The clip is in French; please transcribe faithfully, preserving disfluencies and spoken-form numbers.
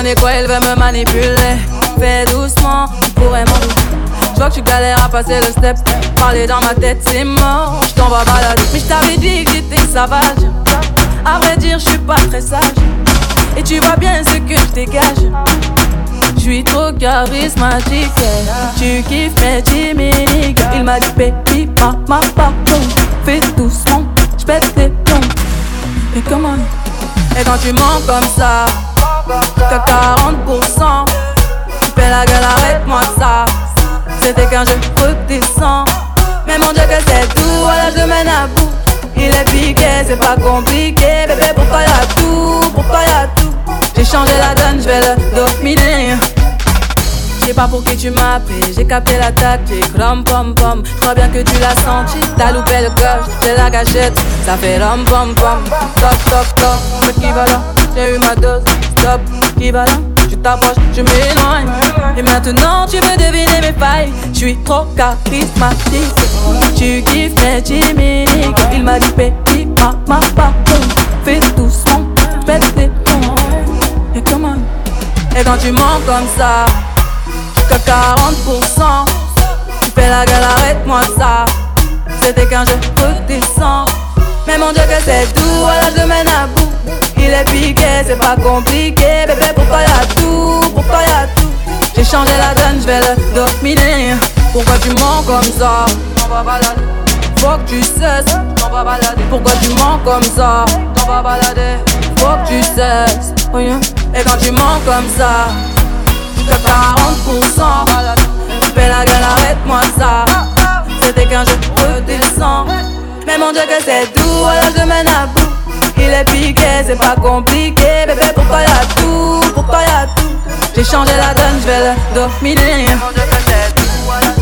connais quoi, il veut me manipuler. Fais doucement, tu pourrais m'enlever. Je vois que tu galères à passer le step. Parler dans ma tête c'est mort, je t'en vais balader. Mais je t'avais dit que j'étais sauvage. À vrai dire je suis pas très sage. Et tu vois bien ce que je dégage. Je suis trop charismatique. Tu kiffes mes chimiques. Il m'a dit baby mama pardon. Fais doucement, j'pète tes plombs. Et comment? Et quand tu mens comme ça, t'as quarante pour cent. Tu fais la gueule, arrête-moi ça. C'était qu'un jeu redescend. Mais mon Dieu que c'est tout, voilà je le mène à bout. Il est piqué, c'est pas compliqué. Bébé pourquoi y'a tout, pourquoi y'a tout. J'ai changé la donne, je vais le dominer. Je sais pas pour qui tu m'as appelé, j'ai capté la tactique. Rom pom pom, je crois bien que tu l'as senti. T'as loupé le coche, j'ai la gâchette. Ça fait rom pom pom. Stop, stop, stop, mais qui va là? J'ai eu ma dose, stop, qui va là? Je t'approche, je m'éloigne. Et maintenant tu veux deviner mes failles. Je suis trop charismatique. Tu kiffes mes chimiques. Il m'a dit baby mama pardon. Fais doucement, pète tes plombs. Et comment? Et quand tu mens comme ça, t'as quarante pour cent. Tu fais la gueule, arrête-moi ça. C'était qu'un jeu redescend. Mais mon Dieu que c'est tout, voilà je le mène à bout. Il est piqué, c'est pas compliqué. Bébé pourquoi y'a tout, pourquoi y'a tout. J'ai changé la donne, je vais le dominer. Pourquoi tu mens comme ça? On va balader. Faut que tu cesses, on va balader. Pourquoi tu mens comme ça? On va balader. Faut que tu cesses, oh yeah. Et quand tu mens comme ça, t'as quarante pour cent. Tu fais la gueule, arrête-moi ça. C'était qu'un jeu redescend. Mais mon Dieu que c'est tout, voilà je le mène à bout. Il est piqué, c'est pas compliqué. Bébé pourquoi y'a tout, pourquoi y'a tout. J'ai changé la donne, je vais le dominer. Mon Dieu que c'est tout, voilà.